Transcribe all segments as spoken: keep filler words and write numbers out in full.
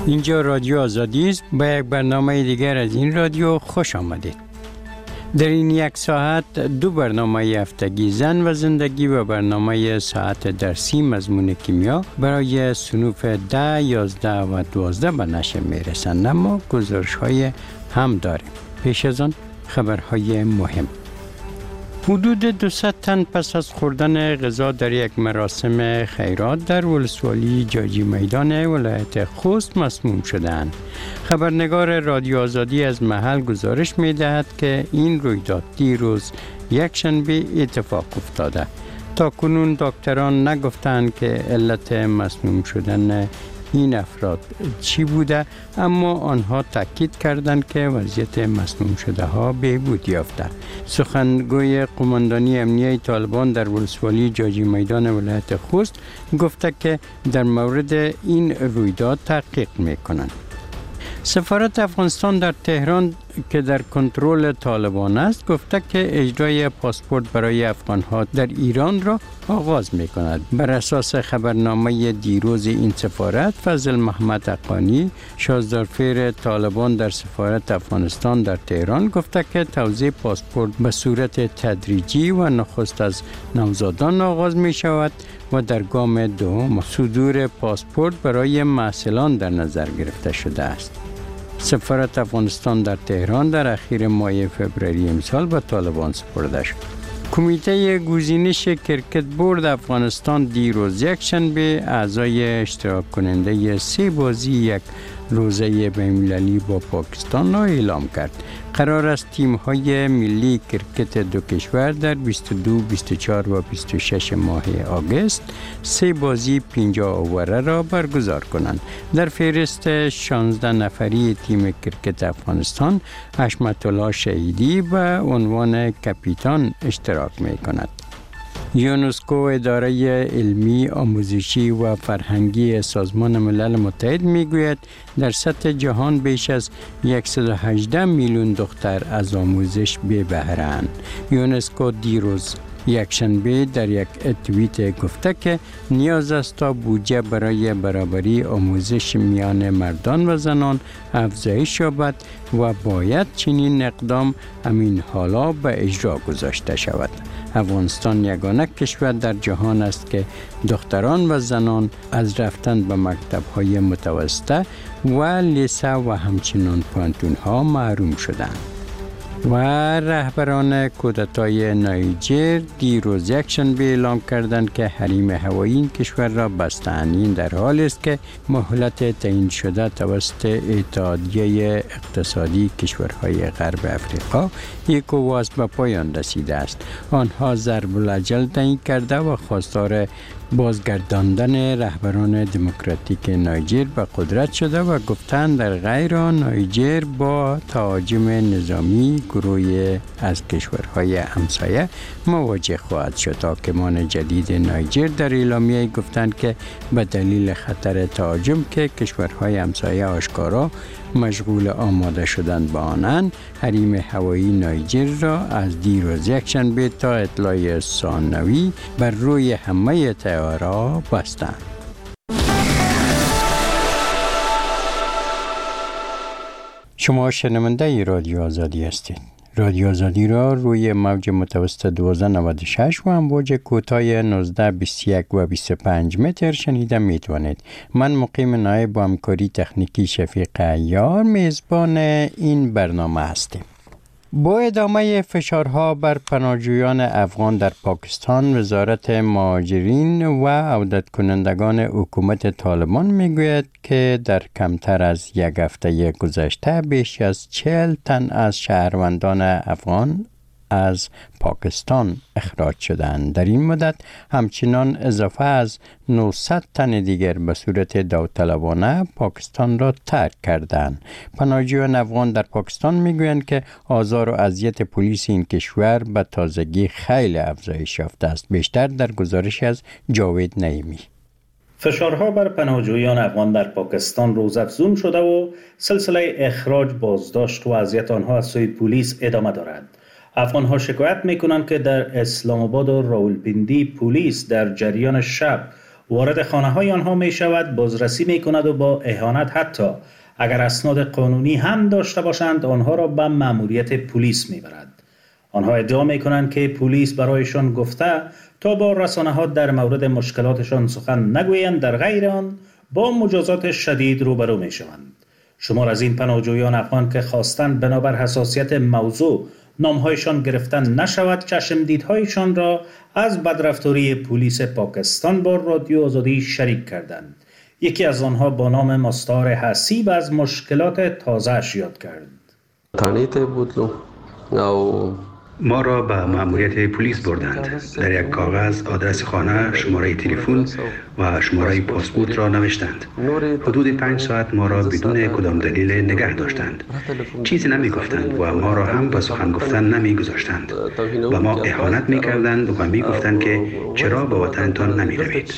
اینجا رادیو آزادی است. با یک برنامه دیگر از این رادیو خوش آمدید. در این یک ساعت دو برنامه هفتگی زن و زندگی و برنامه ساعت درسی مضمون کیمیا برای صنوف ده، یازده و دوازده به نشر میرسند، اما گزارش های هم داریم. پیش از آن خبرهای مهم. حدود دویست تن پس از خوردن غذا در یک مراسم خیرات در ولسوالی جاجی میدان ولایت خوست مسموم شدند. خبرنگار رادیو آزادی از محل گزارش می دهد که این رویداد دیروز یکشنبه اتفاق افتاده. تا کنون دکتران نگفتند که علت مسموم شدن این افراد چی بوده، اما آنها تاکید کردند که وضعیت مسموم شده ها بهبود یافته. سخنگوی قماندانی امنیه طالبان در ولسوالی جاجی میدان ولایت خوست گفته که در مورد این رویداد تحقیق میکنند. سفارت افغانستان در تهران که در کنترل طالبان است گفته که اجرای پاسپورت برای افغان‌ها در ایران را آغاز می‌کند. بر اساس خبرنامه دیروز این سفارت، فضل محمد حقانی، شازدارفیر طالبان در سفارت افغانستان در تهران گفته که توزیع پاسپورت به صورت تدریجی و نخست از نوزادان آغاز می‌شود و در گام دوم صدور پاسپورت برای محصلان در نظر گرفته شده است. سفارت افغانستان در تهران در اخیر ماه فوریه امسال به طالبان سپرده شد. کمیته گزینش کرکت بورد افغانستان دیروز یکشنبه اعضای اشتراک کننده سه بازی یک روزه بین‌المللی با پاکستان را اعلام کرد. قرار است تیم‌های ملی کرکت دو کشور در بیست و دو، بیست و چهار و بیست و شش ماه آگوست سه بازی پنجاه اووره را برگزار کنند. در فهرست شانزده نفری تیم کرکت افغانستان حشمت الله شهیدی به عنوان کاپیتان اشتراک می‌کند. یونسکو، اداره علمی، آموزشی و فرهنگی سازمان ملل متحد میگوید در سطح جهان بیش از صد و هجده میلیون دختر از آموزش بی بهره‌اند. یونسکو دیروز یکشنبه در یک توییت گفته که نیاز است تا بودجه برای برابری آموزش میان مردان و زنان افزایش یابد و باید چنین اقدام همین حالا به اجرا گذاشته شود. افغانستان یگانه کشور در جهان است که دختران و زنان از رفتن به مکتب‌های متوسطه و لیسه و همچنین پانتون‌ها محروم شدند. و رهبران کودتای نایجر دیروز یکشنبه اعلام کردند که حریم هوایی این کشور را بستند. این در حالی است که مهلت تعیین شده توسط اتحادیه اقتصادی کشورهای غرب افریقا ایکوواس به پایان رسیده است. آنها ضرب الاجل تعیین کرده و خواستار بازگرداندن رهبران دموکراتیک نایجر به قدرت شده و گفتند در غیر آن نایجر با تهاجم نظامی گروهی از کشورهای همسایه مواجه خواهد شد. حاکمان جدید نایجر در اعلامیه گفتند که به دلیل خطر تهاجم که کشورهای همسایه آشکارا مشغول آماده شدن به آنند، حریم هوایی نایجر را از دیروز یکشنبه تا اطلاع ثانوی بر روی همه طیاره‌ها بستند. شما شنونده رادیو آزادی هستید. رادیو آزادی را روی موج متوسط دویست و نود و شش و امواج کوتاه نوزده، بیست و یک و بیست و پنج متر شنیده می توانید. من مقیم نایب با همکاری تکنیکی شفیق عیار میزبان این برنامه هستیم. با ادامه فشارها بر پناهجویان افغان در پاکستان، وزارت مهاجرین و عودت کنندگان حکومت طالبان میگوید که در کمتر از یک هفته گذشته بیش از چهل تن از شهروندان افغان از پاکستان اخراج شدند. در این مدت همچنان اضافه از نهصد تن دیگر به صورت داوطلبانه پاکستان را ترک کردند. پناهجویان افغان در پاکستان میگویند که آزار و اذیت پلیس این کشور به تازگی خیلی افزایش یافته است. بیشتر در گزارش از جاوید نعیمی. فشارها بر پناهجویان افغان در پاکستان روزافزون شده و سلسله اخراج، بازداشت و اذیت آنها از سوی پلیس ادامه دارد. افغان‌ها شکایت می‌کنند که در اسلام آباد و راولپیندی پلیس در جریان شب وارد خانه های آنها می شود، بازرسی می کند و با اهانت حتی اگر اسناد قانونی هم داشته باشند آنها را به مأموریت پلیس می برد. آنها ادعا می کنند که پلیس برایشان گفته تا با رسانه ها در مورد مشکلاتشان سخن نگویند، در غیر آن با مجازات شدید روبرو می شوند. شمار از این پناهجویان افغان که خواستند بنابر حساسیت موضوع نامهایشان گرفتن نشود چشمدیدهایشان را از بدرفتاری پلیس پاکستان با رادیو آزادی شریک کردند. یکی از آنها با نام مستعار حسیب از مشکلات تازه‌اش یاد کرد. تانیته بودلو او ما را به مأموریت پلیس بردند. در یک کاغذ آدرس خانه، شماره تلفن و شماره پاسپورت را نوشتند. حدود پنج ساعت ما را بدون کدام دلیل نگه داشتند. چیزی نمی گفتند و ما را هم به سخن گفتن نمی گذاشتند. و ما اهانت می کردند و می گفتند که چرا به وطنتان نمی روید.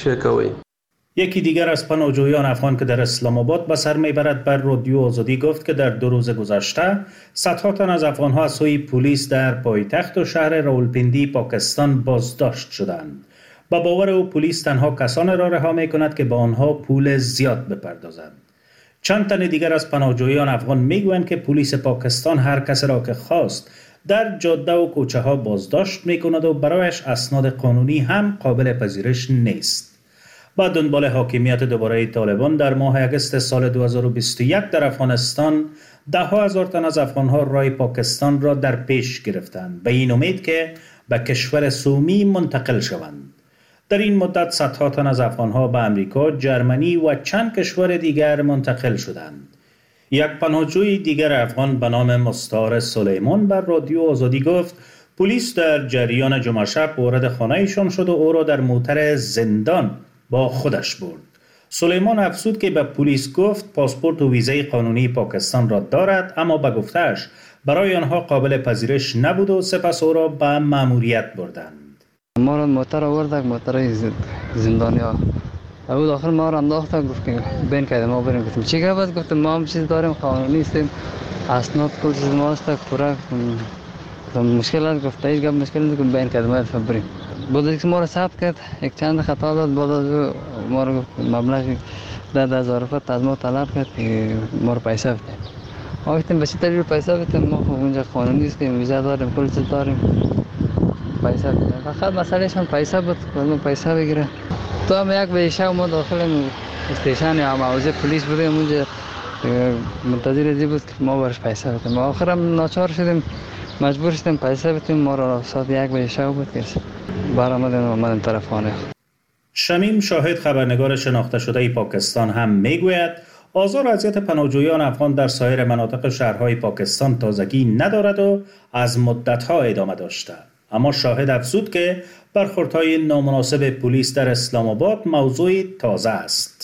یکی دیگر از پناهجویان افغان که در اسلام آباد به سر میبرد بر رادیو آزادی گفت که در دو روز گذشته صدها تن از افغانها از سوی پلیس در پایتخت و شهر راولپندی پاکستان بازداشت شدند. با باور او پلیس تنها کسان را رها میکند که با آنها پول زیاد بپردازند. چند تن دیگر از پناهجویان افغان میگویند که پلیس پاکستان هر کس را که خواست در جاده و کوچه ها بازداشت میکند و برایش اسناد قانونی هم قابل پذیرش نیست. با دنبال حاکمیت دوباره طالبان در ماه اگست سال دو هزار و بیست و یک در افغانستان ده ها هزار تن از افغانها راه پاکستان را در پیش گرفتند به این امید که به کشور سومی منتقل شوند. در این مدت صدها تن از افغانها به امریکا، جرمنی و چند کشور دیگر منتقل شدند. یک پناهجوی دیگر افغان به نام مستعار سلیمان بر رادیو آزادی گفت پلیس در جریان جمعه شب وارد خانه‌شان شد و او را در موتر زندان با خودش برد. سلیمان افزود که به پلیس گفت پاسپورت و ویزای قانونی پاکستان را دارد اما به گفته‌اش برای آنها قابل پذیرش نبود و سپس او را به مأموریت بردند. ما را موتر آوردن، موتر زندانیا. اول آخر ما را انداختن، گفت که بین کردیم ما بریم. گفتیم چی گفت؟ گفتم ما هم چیز داریم، قانونی هستیم، اسناد کل چیز ما است، پورا مشکل است. گفت هیچ گپ مشکل نیست، بین کردیم ما بریم. بعد از ما را ثبت کرد، یک چند خطا داد، بعد از ما را مبلغ ده هزار روپیه از ما طلب کرد که ما را پیسه بده. ما گفتیم به چه طریق پیسه بدیم؟ ما خب اونجا قانونی هستیم، ویزا داریم، کل چیز داریم، پیسه بدیم. فقط مسئلهشان پیسه بود، بعد پیسه بگیره. تو هم یک به شب ما داخل استیشن یا موضع پلیس بودیم، اونجا منتظر ازی بود که ما برش پیسه بدیم. آخرم ناچار شدیم، مجبور شدیم پیسه بدیم. ما را ساعت یک به شب بود که برآمدیم آمدیم طرف خانه. شمیم شاهد خبرنگار شناخته شده پاکستان هم میگوید آزار و اذیت پناهجویان افغان در سایر مناطق شهرهای پاکستان تازگی ندارد و از مدت‌ها ادامه داشته. اما شاهد افزود که برخوردهای نامناسب پلیس در اسلام آباد موضوعی تازه است.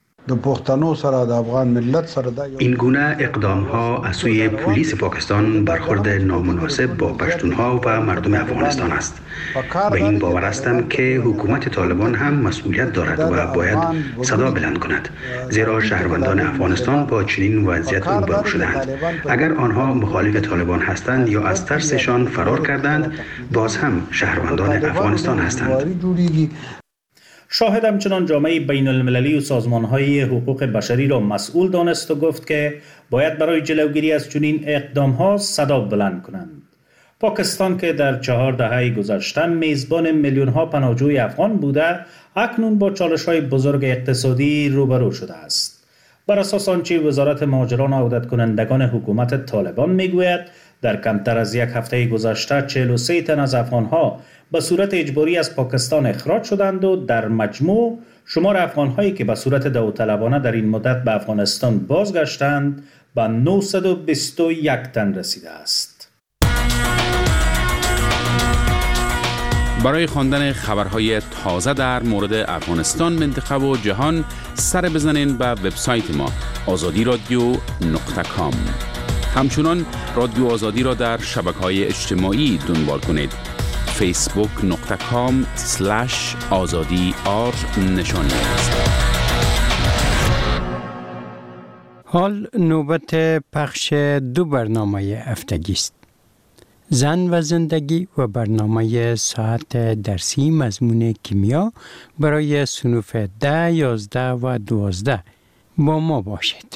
این گونه اقدام ها از سوی پلیس پاکستان برخورد نامناسب با پشتونها و مردم افغانستان است. به این باور هستم که حکومت طالبان هم مسئولیت دارد و باید صدا بلند کند، زیرا شهروندان افغانستان با چنین وضعیت روبرو شدند. اگر آنها مخالف طالبان هستند یا از ترسشان فرار کردند، باز هم شهروندان افغانستان هستند. شاهد همچنان جامعه بین المللی و سازمان‌های حقوق بشری را مسئول دانست و گفت که باید برای جلوگیری از چنین اقدام‌ها صدا بلند کنند. پاکستان که در چهار دهه گذشته میزبان میلیون‌ها پناهجوی افغان بوده، اکنون با چالش‌های بزرگ اقتصادی روبرو شده است. بر اساس آنچه وزارت مهاجران و عودت کنندگان حکومت طالبان میگوید، در کمتر از یک هفته گذشته چهل و سه تن از افغان‌ها به صورت اجباری از پاکستان اخراج شدند و در مجموع شمار افغان‌هایی که به صورت داوطلبانه در این مدت به افغانستان بازگشتند به نهصد و بیست و یک تن رسیده است. برای خواندن خبرهای تازه در مورد افغانستان، منطقه و جهان سر بزنین به وبسایت ما آزادی رادیو نقطه کام. همچنان رادیو آزادی را در شبکه‌های اجتماعی دنبال کنید. فیسبوک نقطه کام سلش آزادی آر نشان است. حال نوبت پخش دو برنامه هفتگی است. زن و زندگی و برنامه ساعت درسی مضمون کیمیا برای صنوف ده، یازده و دوازده. با ما باشید.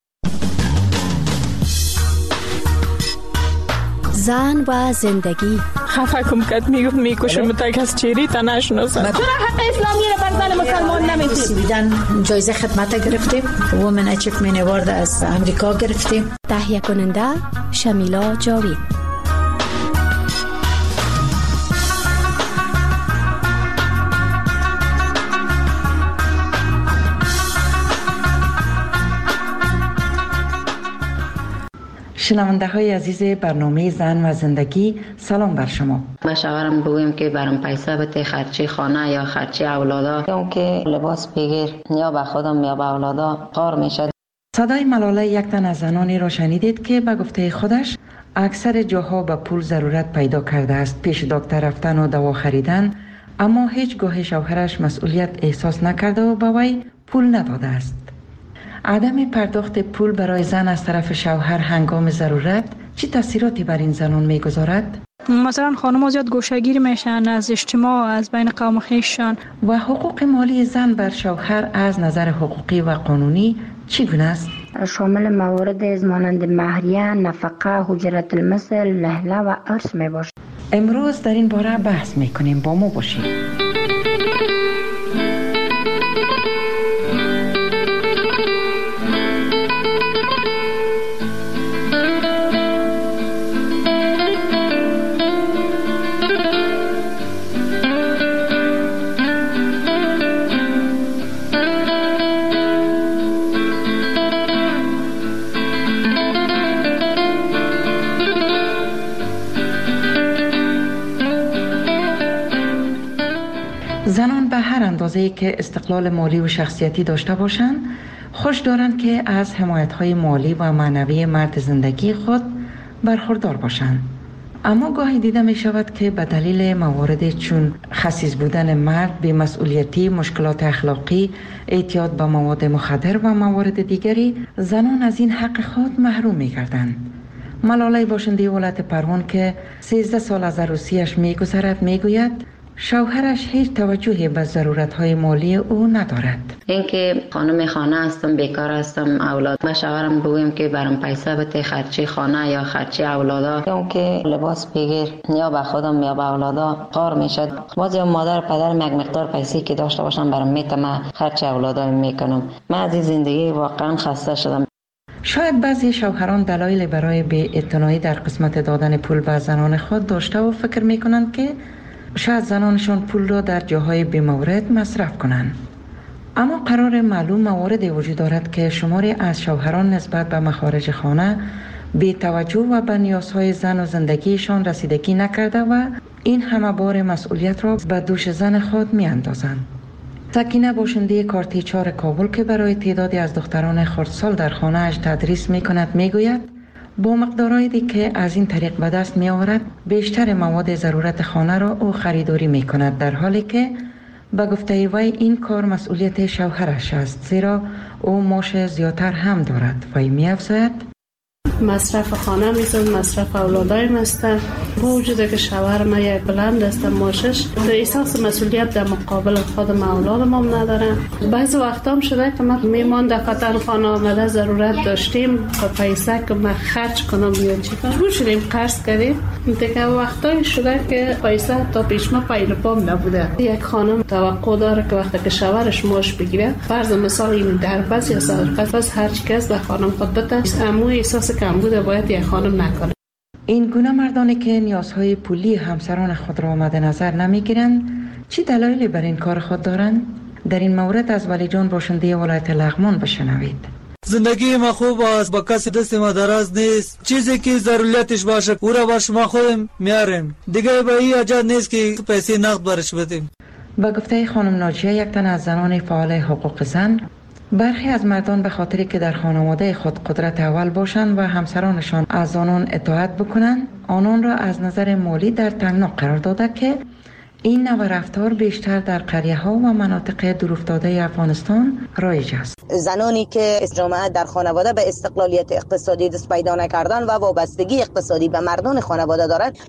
زن و زندگی. خفه کم کد میگفت میکشم تا کس چیری تا نشناسم. چرا حق اسلامی رو بر زن مسلمان نمیدید؟ سویدن جایزه خدمت گرفتیم. وومن اچیومنت اوارد از امریکا گرفتیم. تهیه کننده شمیلا جاوید. شنونده های عزیز برنامه زن و زندگی، سلام بر شما. با شوهرم بگویم که برام پیسه بده خرچی خانه یا خرچی اولادا، اون که لباس بگیر یا به خودم یا به اولادا کار میشه. صدای ملاله یک تن از زنانی را شنیدید که به گفته خودش اکثر جاها به پول ضرورت پیدا کرده است پیش دکتر رفتن و دوا خریدن، اما هیچ گاه شوهرش مسئولیت احساس نکرده و به وی پول نداده است. عدم پرداخت پول برای زن از طرف شوهر هنگام ضرورت چه تاثیراتی بر این زنان میگذارد؟ مثلا خانم‌ها زیاد گوشه‌گیر میشن از اجتماع، از بین قوم خویششان. و حقوق مالی زن بر شوهر از نظر حقوقی و قانونی چگونه است؟ شامل موارد از مانند مهریه، نفقه، اجرت المثل، لهله و ارث میباشد. امروز در این باره بحث میکنیم، با ما باشید. زنان به هر اندازه‌ای که استقلال مالی و شخصیتی داشته باشند، خوش دارند که از حمایت‌های مالی و معنوی مرد زندگی خود برخوردار باشند. اما گاهی دیده می شود که به دلیل موارد چون خسیس بودن مرد، بی‌مسئولیتی، مشکلات اخلاقی، اعتیاد به مواد مخدر و موارد دیگری، زنان از این حق خود محروم می گردند. ملاله باشنده ولایت پروان که سیزده سال از عروسیش می گذرد می گوید شوهرش هیچ توجهی به ضرورت‌های مالی او ندارد. اینکه خانم خانه هستم، بیکار هستم، اولاد. با شوهرم بگویم که برام پیسه بده خرچی خانه یا خرچی اولادا، اون که لباس بگیر یا به خودم یا به اولادا کار میشه. بعضی مادر پدر یک مقدار پیسه که داشته باشم برام میتم خرچ اولادا میکنم. من از این زندگی واقعا خسته شدم. شاید بعضی شوهران دلایل برای بی‌اعتنایی در قسمت دادن پول به زنان خود داشته و فکر میکنند که شاید زنانشان پول را در جاهای بی‌مورد مصرف کنند. اما قرار معلوم مواردی وجود دارد که شماری از شوهران نسبت به مخارج خانه بی توجه و به نیازهای زن و زندگیشان رسیدگی نکرده و این همه بار مسئولیت را به دوش زن خود می اندازند. سکینه باشنده کارتیچار کابل که برای تعدادی از دختران خردسال در خانه اش تدریس می کند می گوید با مقدارهایی که از این طریق به دست می آورد بیشتر مواد ضرورت خانه را او خریداری می کند، در حالی که به گفته وی این کار مسئولیت شوهرش است، زیرا او معاش زیادتر هم دارد. وی می افزاید مصرف خانه میزن، مصرف اولادایم است. با وجود که شوهر ما یک بلند است معاشش، احساس مسئولیت در مقابل خودم اولادم هم ندارم. بعضی وقتا هم شده که من میمان در قطر خانه آمده ضرورت داشتیم و پیسه که من خرج کنم یا چی کنم شدیم قرض کردیم. دیگه وقتایی شده که پیسه تا پیش ما پایل پام نبوده. یک خانم توقع داره که وقتی که شوهرش معاش بگیره، فرض مثال این دربست یا صدربست هر چی کس به خانم خود بده، اما احساس کم بوده باید یک خانم نکنه. این گونه مردانی که نیازهای پولی همسران خود را مد نظر نمیگیرند چی دلایلی بر این کار خود دارند؟ در این مورد از ولی جان باشنده ولایت لغمان بشنوید. زندگی ما خوب است، با کسی دست ما دراز نیست. چیزی که ضرورتش باشه او را با شما خودم میاریم، دیگه به این حاجت نیست که پیسه نقد برش بدیم. با گفته خانم ناجیه، یک تن از زنان فعال حقوق زن، برخی از مردان به خاطری که در خانواده خود قدرت اول باشند و همسرانشان از آنان اطاعت بکنند، آنان را از نظر مالی در تنگنا قرار داده که این نوع رفتار بیشتر در قریه ها و مناطق دورافتاده افغانستان رایج است. زنانی که جامعه در خانواده به استقلالیت اقتصادی دست پیدا نکردن و وابستگی اقتصادی به مردان خانواده دارند،